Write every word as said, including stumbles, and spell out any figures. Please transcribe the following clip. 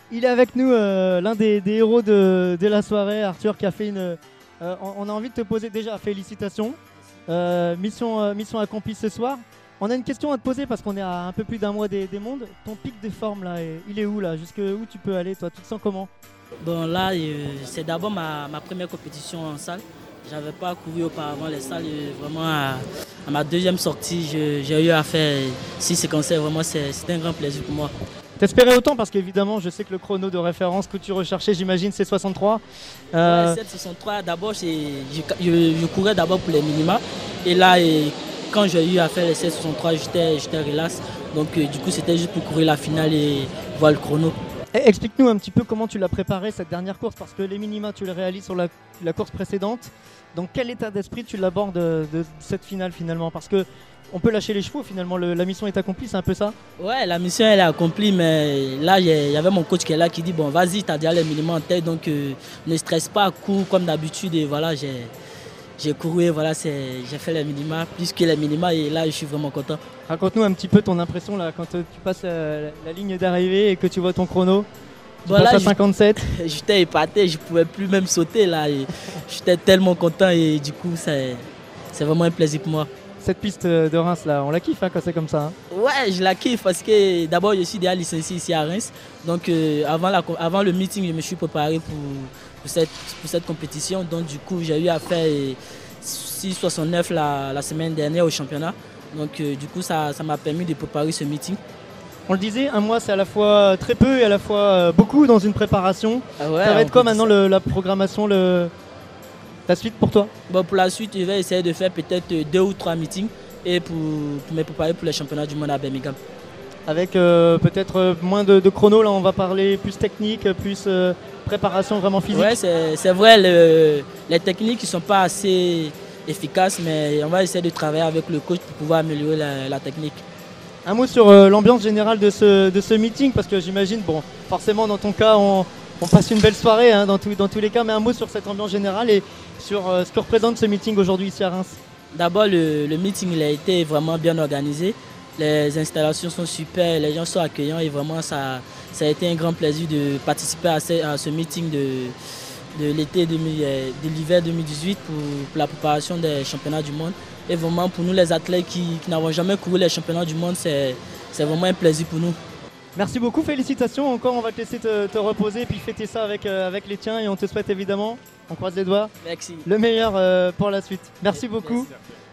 Il est avec nous, euh, l'un des, des héros de, de la soirée, Arthur, qui a fait une. Euh, on, on a envie de te poser déjà, félicitations. Euh, mission, euh, mission accomplie ce soir. On a une question à te poser parce qu'on est à un peu plus d'un mois des, des mondes. Ton pic de forme là, il est où là? Jusque où tu peux aller toi? Tu te sens comment? Bon là, euh, c'est d'abord ma, ma première compétition en salle. J'avais pas couru auparavant les salles. Et vraiment à, à ma deuxième sortie, je- j'ai eu à faire six séquences. Vraiment, c'est c'est un grand plaisir pour moi. T'espérais autant parce qu'évidemment, je sais que le chrono de référence que tu recherchais, j'imagine, c'est soixante-trois. Ouais, Euh, sept soixante-trois, d'abord, c'est- je, je- je courais d'abord pour les minima. Et là, et quand j'ai eu à faire les sept soixante-trois, j'étais j'étais relax. Donc, euh, du coup, c'était juste pour courir la finale et voir le chrono. Eh, Explique-nous un petit peu comment tu l'as préparé cette dernière course, parce que les minima tu les réalises sur la, la course précédente. Dans quel état d'esprit tu l'abordes de, de cette finale finalement? Parce que on peut lâcher les chevaux finalement, le- la mission est accomplie, c'est un peu ça? Ouais, la mission elle est accomplie, mais là il y avait mon coach qui est là qui dit bon vas-y, t'as déjà les minima en tête, donc euh, ne stresse pas, cours comme d'habitude et voilà, j'ai j'ai couru et voilà, c'est- j'ai fait les minima, plus que les minima et là je suis vraiment content. Raconte-nous un petit peu ton impression là quand euh, tu passes euh, la ligne d'arrivée et que tu vois ton chrono. Tu Bon passes là à j'- cinquante-sept. j'étais épaté, je pouvais plus même sauter là, et j'étais tellement content et du coup c'est c'est vraiment un plaisir pour moi. Cette piste euh, de Reims là, on la kiffe hein, quand c'est comme ça, hein. Ouais, je la kiffe parce que d'abord je suis déjà licencié ici à Reims. Donc euh, avant, la, co- avant le meeting, je me suis préparé pour, pour, cette, pour cette compétition. Donc du coup, j'ai eu à faire euh, six soixante-neuf la, la semaine dernière au championnat. Donc euh, du coup, ça ça m'a permis de préparer ce meeting. On le disait, un mois c'est à la fois très peu et à la fois euh, beaucoup dans une préparation. Ah ouais, Ça va on être quoi peut dire maintenant ça. le- la programmation, le, la suite pour toi? Bon, pour la suite, je vais essayer de faire peut-être euh, deux ou trois meetings et pour, pour me préparer pour les championnats du monde à Birmingham. Avec euh, peut-être euh, moins de, de chrono, là on va parler plus technique, plus euh, préparation vraiment physique. Ouais, c'est c'est vrai, le- les techniques ne sont pas assez efficaces, mais on va essayer de travailler avec le coach pour pouvoir améliorer la, la technique. Un mot sur euh, l'ambiance générale de ce, de ce meeting, parce que j'imagine, bon, forcément dans ton cas on, on passe une belle soirée hein, dans, tout- dans tous les cas, mais un mot sur cette ambiance générale et sur euh, ce que représente ce meeting aujourd'hui ici à Reims. D'abord, le, le meeting il a été vraiment bien organisé. Les installations sont super, les gens sont accueillants et vraiment ça, ça a été un grand plaisir de participer à ce, à ce meeting de, de l'été deux mille euh, de l'hiver deux mille dix-huit pour, pour la préparation des championnats du monde. Et vraiment pour nous les athlètes qui, qui n'avons jamais couru les championnats du monde, c'est c'est vraiment un plaisir pour nous. Merci beaucoup, félicitations encore, on va te laisser te, te reposer et puis fêter ça avec, euh, avec les tiens et on te souhaite évidemment, on croise les doigts, Merci. le meilleur euh, pour la suite. Merci beaucoup. Merci.